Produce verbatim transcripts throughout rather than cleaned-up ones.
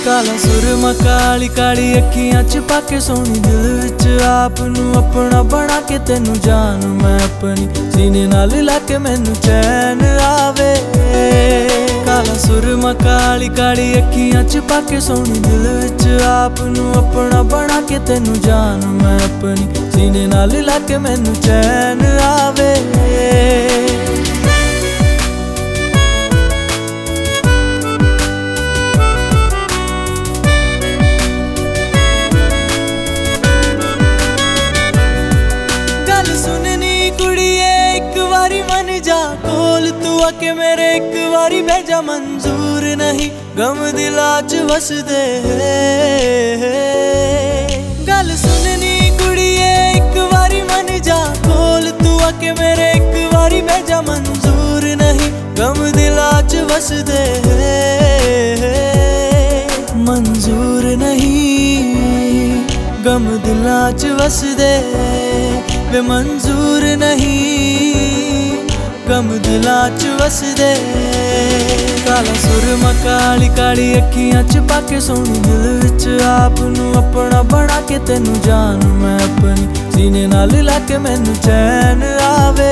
काला सुरमा काली काली अखियां च पाके सोनी दिल विच आप नू अपना बना के तेनू जान मैं अपनी सीने नाल ला के मैनू चैन आवे। काला सुरमा काली काली अखियां च पाके सोनी दिल विच आप नू अपना बना के तेनू जान मैं अपनी सीने नाल ला के मैनू चैन आवे। मन जा कोल तू आके मेरे एक बारी भेजा मंजूर नहीं गम दिला च वसदे। गल सुननी कुड़िए एक बारी मन जा कोल तू आके मेरे एक बारी भेजा मंजूर नहीं गम दिला च वसदे। मंजूर नहीं गम दिला च वसदे वे मंजूर नहीं गम दिला च वसदे। काला सुरमा काली काली अखियां च पाके सोनी दिल विच आप नू अपना बना के तेनू जान मैं अपनी सीने नाल ला के मैनू चैन आवे।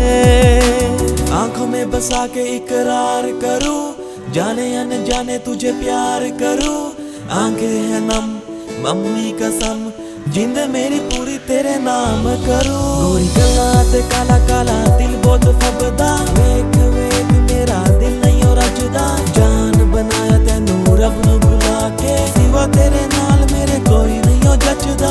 आंखों में बसा के इकरार करूं जाने अनजाने तुझे प्यार करूं। आंखें हैं नम मम्मी कसम जिंद मेरी पूरी तेरे नाम करूं। गोरी गल्लां ते काला काला दिल बहुत फबदा वेख वेख मेरा दिल नहीं हो रजदा। जान बनाया तेनू रब नू बुला के सिवा तेरे नाल मेरे कोई नहीं हो जचदा।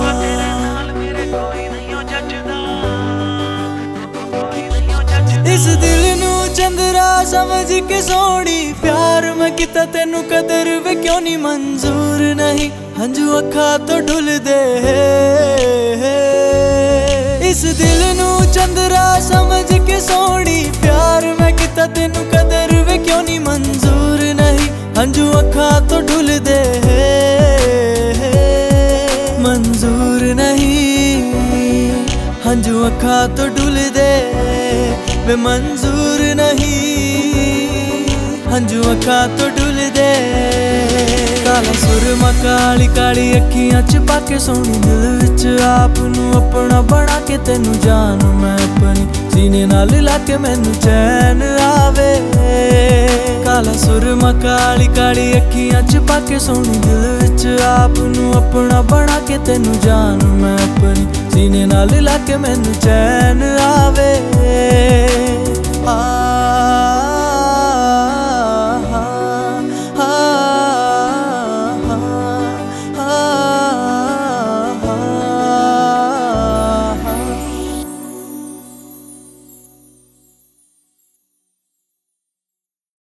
इस दिल नू चंदरा समझ के सोनी प्यार मैं किता तेनू कदर वे क्यों नहीं मंजूर नहीं हंजू अखा तो ढुल दे। इस दिल नू चंदरा समझ के सोनी प्यार मैं किता तेनू कदर वे क्यों नहीं मंजूर नहीं हंजू अखा तो ढुल दे। मंजूर नहीं हंजू अखा तो ढुल दे वे मंजूर नहीं हंजू अखा तो ढुल दे। काला सुरमा काली काली अखियां च पाके सोनी दिल विच आप नू अपना बना के तेनू जान मैं अपनी सीने नाल ला के मैनू चैन आवे। काला सुरमा काली काली अखियां च पाके सोनी दिल विच आप नू अपना बना के तेनू जान मैं अपनी सीने नाल ला के मैनू चैन आवे। आ